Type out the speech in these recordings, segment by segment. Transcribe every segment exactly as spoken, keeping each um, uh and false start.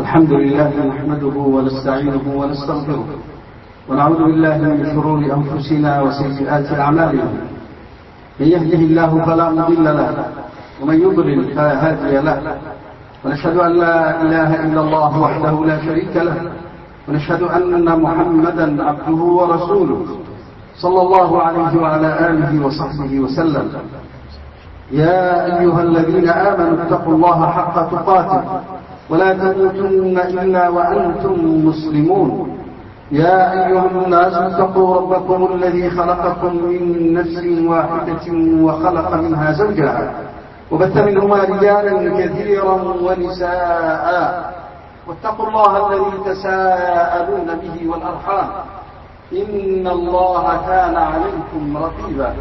الحمد لله نحمده ونستعينه ونستغفره ونعوذ بالله من شرور أنفسنا وسيئات أعمالنا. من يهده الله فلا مضل له ومن يضلل فلا هادي له، ونشهد أن لا إله إلا الله وحده لا شريك له، ونشهد أن محمدا عبده ورسوله صلى الله عليه وعلى آله وصحبه وسلم. يا أيها الذين آمنوا اتقوا الله حق تقاته ولا تموتن إلا وأنتم مسلمون. يا أيها الناس اتقوا ربكم الذي خلقكم من نفس واحدة وخلق منها زوجها وبث منهما رجالا كثيرا ونساء، واتقوا الله الذي تساءلون به والأرحام إن الله كان عليكم رقيبا.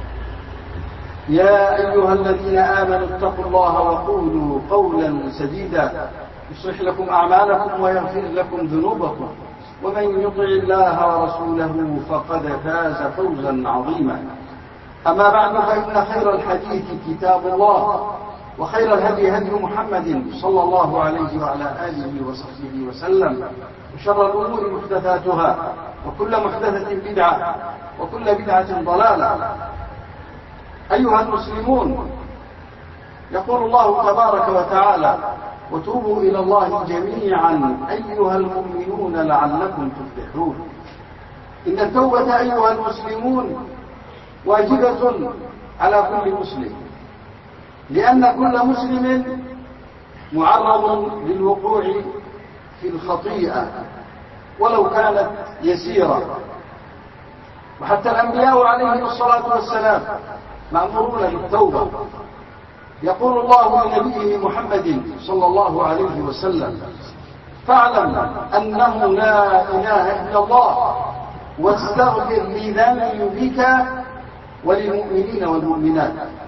يا أيها الذين آمنوا اتقوا الله وقولوا قولا سديدا يصلح لكم أعمالكم ويغفر لكم ذنوبكم، ومن يطع الله ورسوله فقد فاز فوزا عظيما. أما بعد، فإن خير الحديث كتاب الله، وخير الهدي هدي محمد صلى الله عليه وعلى آله وصحبه وسلم، وشر الأمور محدثاتها، وكل محدثة بدعة، وكل بدعة ضلالة. أيها المسلمون، يقول الله تبارك وتعالى: وتوبوا إلى الله جميعا أيها المؤمنون لعلكم تفلحون. إن التوبة أيها المسلمون واجبة على كل مسلم، لأن كل مسلم معرض للوقوع في الخطيئة ولو كانت يسيرة. وحتى الأنبياء عليهم الصلاة والسلام مأمورون بالتوبة. يقول الله لنبيه محمد صلى الله عليه وسلم: فاعلم أنه لا إله إلا الله واستغفر لذنبك وللمؤمنين والمؤمنات.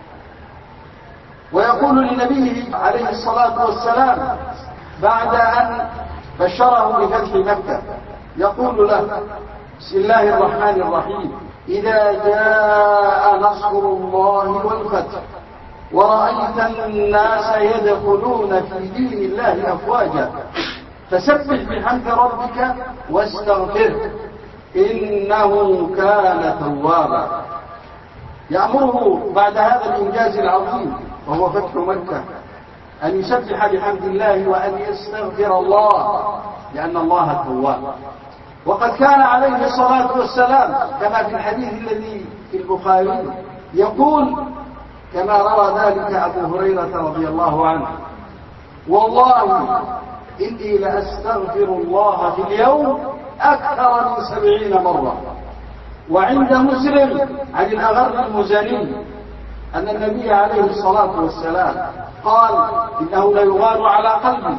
ويقول لنبيه عليه الصلاة والسلام بعد أن بشره بفتح مكة، يقول له: بسم الله الرحمن الرحيم، إذا جاء نصر الله والفتح ورأيت الناس يدخلون في دين الله أفواجا فسبح بحمد ربك واستغفره إنه كان توابا. يأمره بعد هذا الإنجاز العظيم وهو فتح مكة أن يسبح بحمد الله وأن يستغفر الله، لأن الله تواب. وقد كان عليه الصلاة والسلام كما في الحديث الذي في البخاري يقول، كما روى ذلك أبو هريرة رضي الله عنه: والله إني لأستغفر الله في اليوم أكثر من سبعين مرة. وعند مسلم عن الأغر المزني أن النبي عليه الصلاة والسلام قال: إنه ليغار على قلبي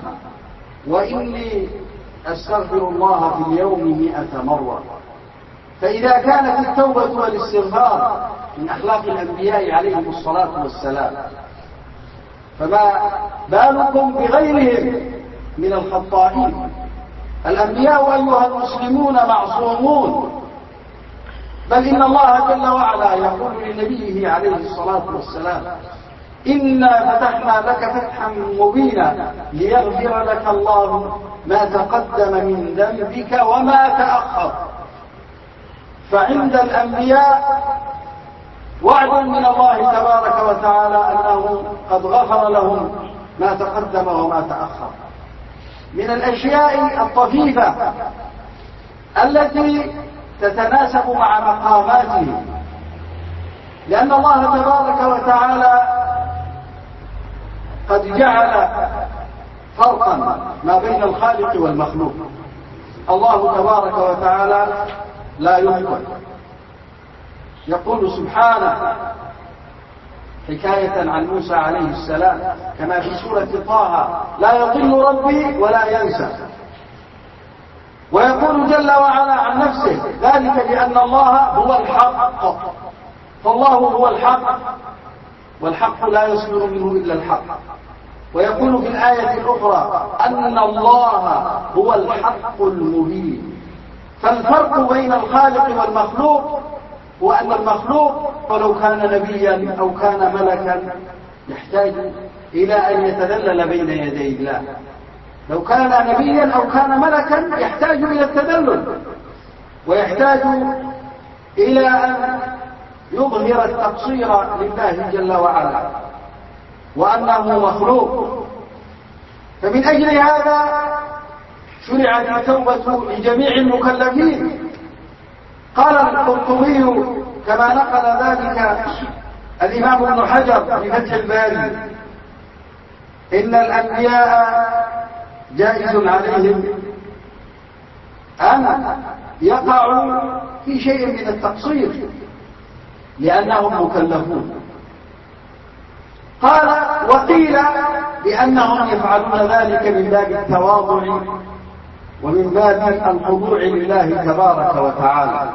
وإني أستغفر الله في اليوم مئة مرة. فإذا كانت التوبة والاستغفار من أخلاق الأنبياء عليهم الصلاة والسلام، فما بالكم بغيرهم من الخطائين؟ الأنبياء أيها المسلمون معصومون، بل إن الله جل وعلا يقول لنبيه عليه الصلاة والسلام: إنا فتحنا لك فتحا مبينا ليغفر لك الله ما تقدم من ذنبك وما تأخر. فعند الأنبياء وعد من الله تبارك وتعالى أنه قد غفر لهم ما تقدم وما تأخر من الأشياء الطفيفة التي تتناسب مع مقاماتهم، لأن الله تبارك وتعالى قد جعل فرقا ما بين الخالق والمخلوق. الله تبارك وتعالى لا يخطئ. يقول سبحانه حكاية عن موسى عليه السلام كما في سورة طه: لا يضل ربي ولا ينسى. ويقول جل وعلا عن نفسه: ذلك بأن الله هو الحق. فالله هو الحق، والحق لا يصدر منه إلا الحق. ويقول في الآية الأخرى أن الله هو الحق المبين. فالفرق بين الخالق والمخلوق هو أن المخلوق ولو كان نبيا أو كان ملكا يحتاج إلى أن يتذلل بين يدي الله، لو كان نبيا أو كان ملكا يحتاج إلى التذلل ويحتاج إلى أن يظهر التقصير لله جل وعلا وأنه مخلوق. فمن أجل هذا شرعت التوبة لجميع المكلفين. قال القرطبي كما نقل ذلك الإمام ابن حجر في فتح الباري: إن الأنبياء جائز عليهم أن يقعوا في شيء من التقصير لأنهم مكلفون. قال: وقيل بأنهم يفعلون ذلك من باب التواضع ومن باب الخضوع لله تبارك وتعالى.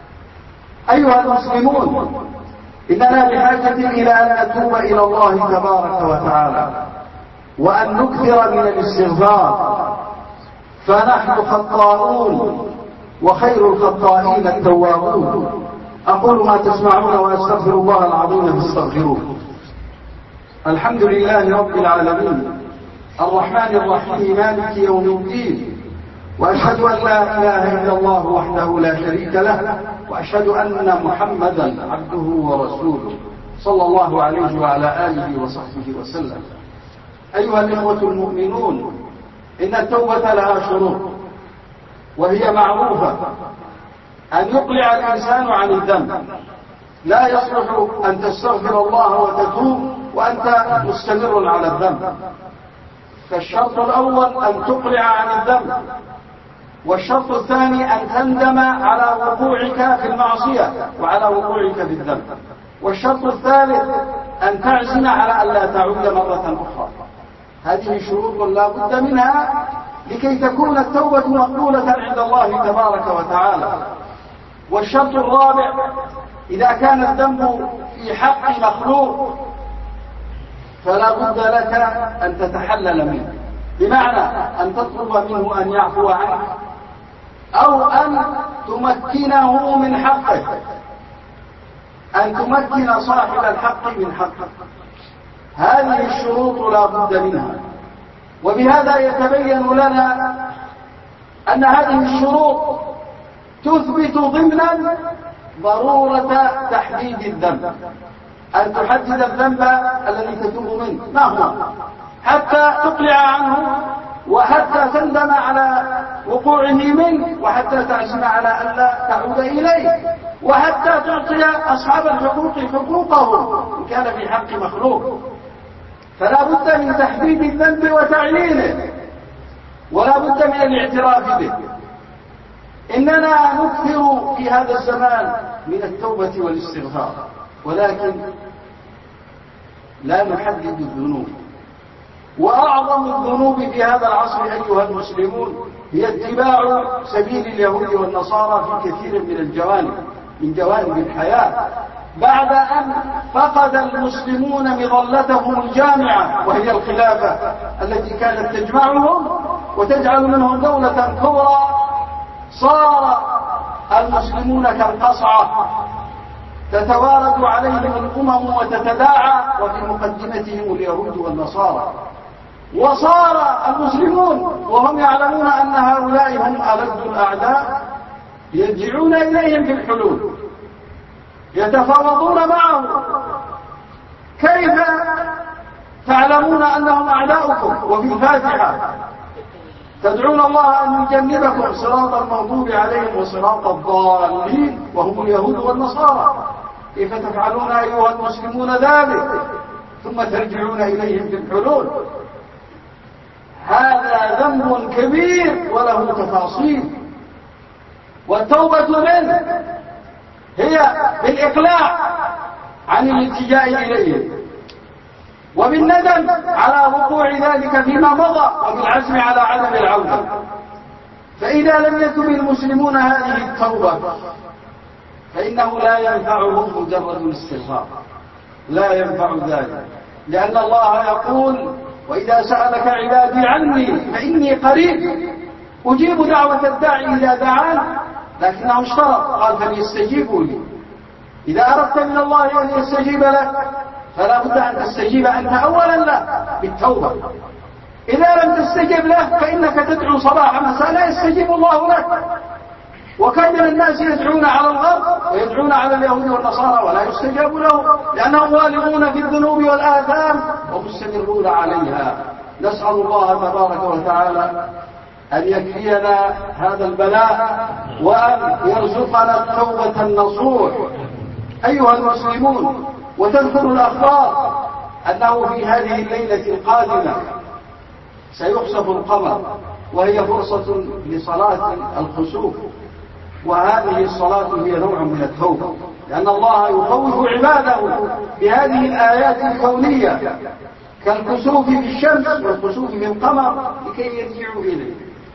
أيها المسلمون، إننا بحاجة إلى أن نتوب إلى الله تبارك وتعالى وأن نكثر من الاستغفار، فنحن خطاؤون وخير الخطائين التوابون. أقول ما تسمعون وأستغفر الله العظيم فاستغفروه. الحمد لله رب العالمين الرحمن الرحيم مالك يوم الدين، وأشهد أن لا إله إلا الله وحده لا شريك له، وأشهد أن محمدا عبده ورسوله صلى الله عليه وعلى آله وصحبه وسلم. أيها الإخوة المؤمنون، إن التوبة لها شروط، وهي معروفة: أن يقلع الإنسان عن الذنب. لا يصلح أن تستغفر الله وتتوب وأنت مستمر على الذنب. فالشرط الأول أن تقلع عن الذنب، والشرط الثاني أن تندم على وقوعك في المعصية وعلى وقوعك في الذنب، والشرط الثالث أن تعزم على أن لا تعود مرة أخرى. هذه شروط لا بد منها لكي تكون التوبة مقبولة عند الله تبارك وتعالى. والشرط الرابع: إذا كان الذنب في حق مخلوق فلا بد لك أن تتحلل منه، بمعنى أن تطلب منه أن يعفو عنك أو أن تمكنه من حقه، أن تمكن صاحب الحق من حقه. هذه الشروط لا بد منها. وبهذا يتبين لنا أن هذه الشروط تثبت ضمنا ضرورة تحديد الذنب، أن تحدد الذنب الذي تتوب منه ما هو، حتى تقلع عنه وحتى تندم على وقوعه منه وحتى تعزم على أن لا تعود إليه وحتى تعطي أصحاب الحقوق حقوقهم إن كان في حق مخلوق. فلا بد من تحديد الذنب وتعيينه، ولا بد من الاعتراف به. إننا نكثر في هذا الزمان من التوبة والاستغفار، ولكن لا نحدد الذنوب. وأعظم الذنوب في هذا العصر أيها المسلمون هي اتباع سبيل اليهود والنصارى في كثير من الجوانب من جوانب الحياة، بعد أن فقد المسلمون مظلتهم الجامعة وهي الخلافة التي كانت تجمعهم وتجعل منهم دولة كبرى. صار المسلمون كالقصعة تتوارد عليهم الأمم وتتداعى، وفي مقدمتهم اليهود والنصارى. وصار المسلمون وهم يعلمون أن هؤلاء هم ألد الأعداء يرجعون إليهم في الحلول، يتفاوضون معهم: كيف تعلمون أنهم أعداؤكم وفي الفاتحة تدعون الله أن يجنبكم صراط المغضوب عليهم وصراط الضالين وهم اليهود والنصارى؟ كيف تفعلون أيها المسلمون ذلك ثم ترجعون إليهم في الحلول؟ هذا ذنب كبير وله تفاصيل. والتوبة منه هي بالإقلاع عن الالتجاء إليه، وبالندم على وقوع ذلك فيما مضى، وبالعزم على عدم العودة. فإذا لم يتب المسلمون هذه التوبة فإنه لا ينفعهم مجرد الاستغفار، لا ينفع ذلك، لأن الله يقول: وإذا سألك عبادي عني فإني قريب أجيب دعوة الداعي إذا دعان. لكنه اشترط، قال: فليستجيبوا لي. إذا أردت من الله أن يستجيب لك فلا بد أن تستجيب أنت أولا له بالتوبة. إذا لم تستجب له فإنك تدعو صباح مساء لا يستجيب الله لك. وكم من الناس يدعون على الغرب ويدعون على اليهود والنصارى ولا يستجاب لهم لأنهم والغون في الذنوب والآثام ومستمرون عليها. نسأل الله تبارك وتعالى أن يكفينا هذا البلاء وأن يرزقنا التوبة النصوح. أيها المسلمون، وتذكر الأخبار أنه في هذه الليلة القادمة سيخسف القمر، وهي فرصة لصلاة الخسوف، وهذه الصلاة هي نوع من التوبة، لأن الله يخوف عباده بهذه الآيات الكونية كالكسوف بالشمس والكسوف بالقمر لكي يرجعوا إليه.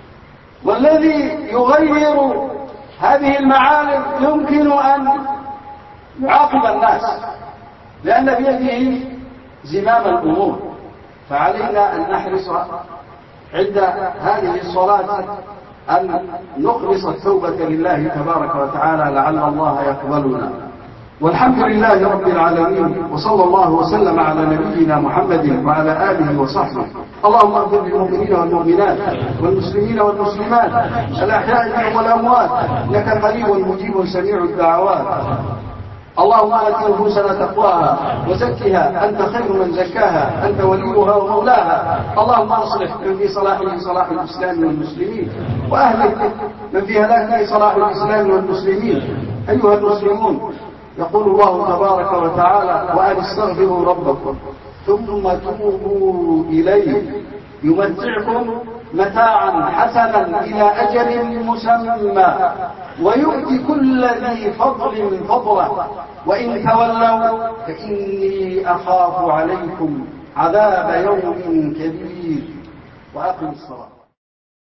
والذي يغير هذه المعالم يمكن أن يعاقب الناس، لأن بيده زمام الأمور. فعلينا أن نحرص عند هذه الصلاة أن نخلص التوبة لله تبارك وتعالى لعل الله يقبلنا. والحمد لله رب العالمين، وصلى الله وسلم على نبينا محمد وعلى آله وصحبه. اللهم اغفر للمؤمنين والمؤمنات والمسلمين والمسلمات الأحياء منهم والأموات، إنك قريب مجيب سميع الدعوات. اللهم آت نفوسنا تقواها وزكها أنت خير من زكاها، أنت وليها ومولاها. اللهم أصلح من في صلاحه صلاح الإسلام والمسلمين، وأهلك من في هلاكه صلاح الإسلام والمسلمين. أيها المسلمون، يقول الله تبارك وتعالى: وأن استغفروا ربكم ثم توبوا إليه يمتعكم متاعا حسنا إلى أجل مسمى ويؤتي كل ذي فضل فضله وإن تولوا فإني أخاف عليكم عذاب يوم كبير. وأقم الصلاة.